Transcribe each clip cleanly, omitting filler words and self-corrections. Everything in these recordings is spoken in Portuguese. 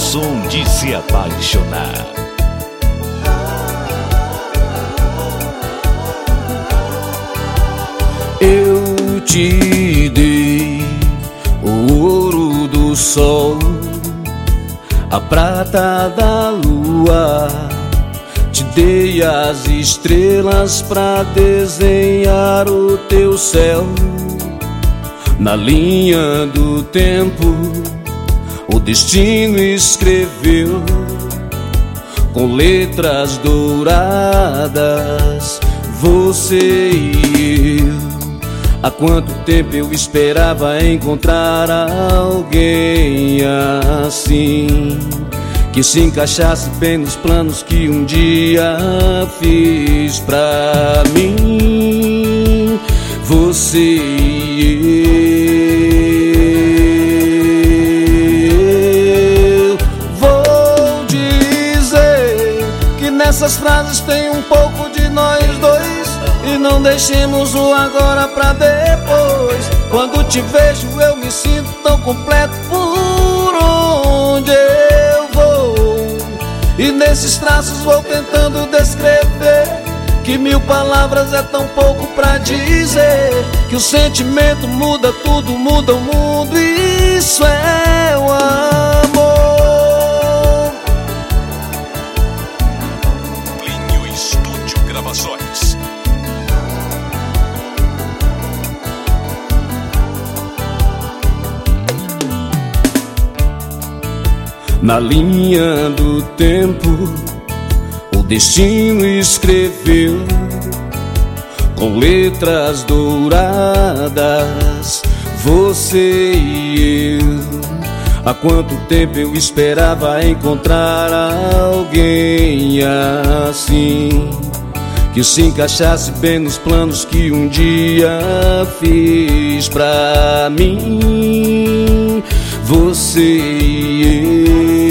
som de se apaixonar. Eu te dei o ouro do sol, a prata da lua, te dei as estrelas pra desenhar o teu céu. Na linha do tempo, o destino escreveu com letras douradas você e eu. Há quanto tempo eu esperava encontrar alguém assim, que se encaixasse bem nos planos que um dia fiz pra mim. Você e eu. Vou dizer que nessas frases tem um pouco de nós dois, e não deixemos o agora pra depois. Quando te vejo eu me sinto tão completo por onde eu vou, e nesses traços vou tentando descrever que 1000 palavras é tão pouco pra dizer que o sentimento muda tudo, muda o mundo, e isso é o amor. Plínio Estúdio Gravações. Na linha do tempo, o destino escreveu com letras douradas você e eu. Há quanto tempo eu esperava encontrar alguém assim, que se encaixasse bem nos planos que um dia fiz pra mim. Você e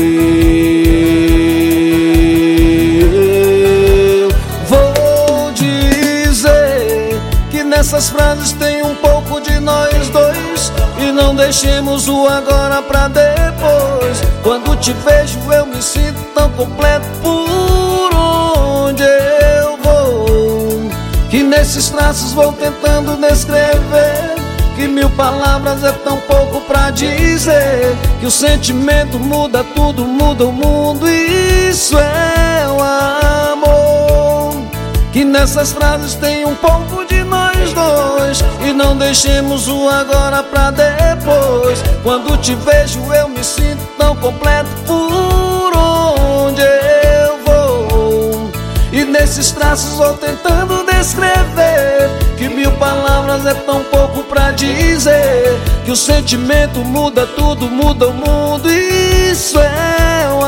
eu. Vou dizer que nessas frases tem um pouco de nós dois, e não deixemos o agora pra depois. Quando te vejo eu me sinto tão completo por onde eu vou, que nesses traços vou tentando descrever que 1000 palavras é tão pouco pra dizer que o sentimento muda tudo, muda o mundo, e isso é o amor. Que nessas frases tem um pouco de nós dois, e não deixemos o agora pra depois. Quando te vejo eu me sinto tão completo por onde eu vou, e nesses traços vou tentando descrever que 1000 palavras é tão pouco pra dizer que o sentimento muda tudo, muda o mundo, e isso é o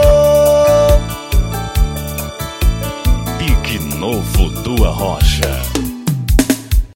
amor. Pique Novo Tua Rocha.